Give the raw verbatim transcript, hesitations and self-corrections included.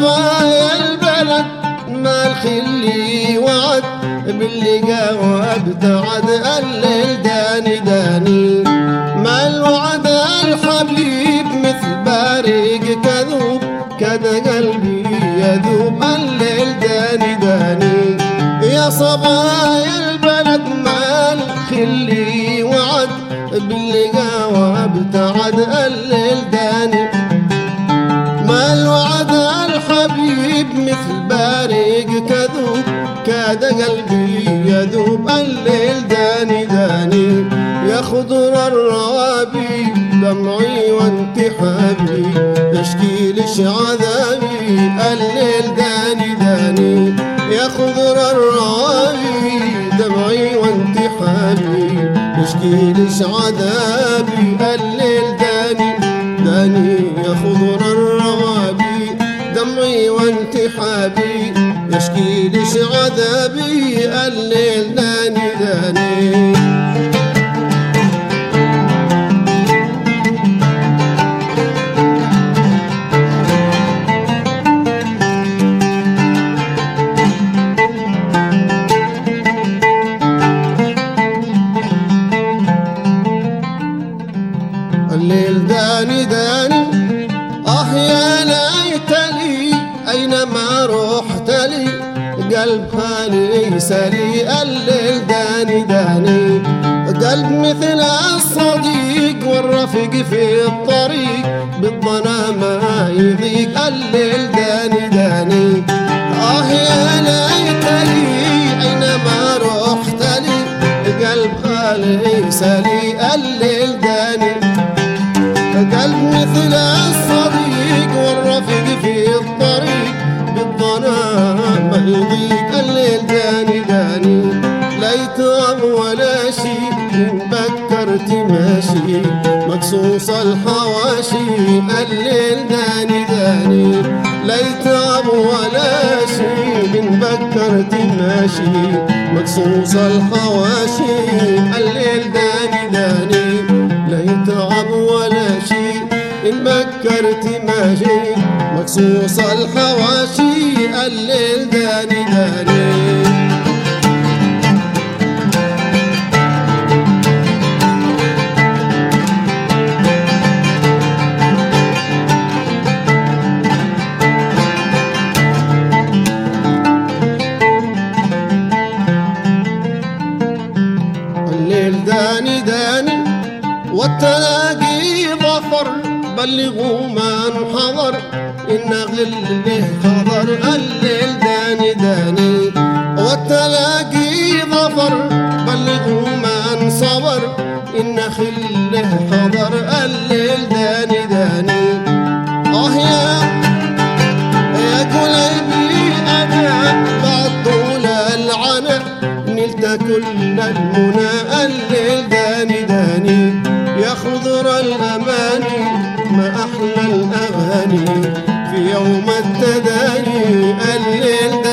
صبايا البلد ما الخلي وعد باللقا وابتعد الليل داني داني ما الوعد الحبيب مثل بارق كذوب كذا قلبي يذوب الليل داني داني يا صبايا البلد ما الخلي وعد باللقا وابتعد الليل داني ما الوعد الحبيب مثل بارق كذوب كاد قلبي يذوب الليل داني داني يا خضر الروابي دمعي وانتحابي يشكي لش عذابي الليل داني داني يا خضر الروابي دمعي وانتحابي يشكي لش عذابي الليل داني داني يا خضر الروابي دمعي وانتحابي يشكي لش عذابي الليل داني داني الليل داني داني آه يا ليتني أينما رحت لي قلب خالي سلي الليل داني داني قلب مثل الصديق والرفيق في الطريق بالظنا ما يضيق الليل داني داني آه يا ليتني أينما رحت لي قلب خالي سلي الليل داني قلب مثل الصديق والرفيق في الطريق بالظنا ما يضيق الليل داني داني ليت ولا شي بكرت ماشي مقصوص الحواشي الليل داني داني ليت ولا شي بكرت ماشي مقصوص الحواشي الليل داني داني ليت ولا شي إن بكرت ماشي مقصوص الحواشي الليل داني داني الليل داني داني والتلاقي ظفر بلغوا من حضر إن غله خضر الليل داني داني والتلاقي ظفر بلغوا من صبر إن خله حضر الليل داني داني آه يا يا قلبي أنا بعد طول العناء نلت كل المنى الليل داني داني يا خضر الأماني ما أحلى الأغاني في يوم التداني الليل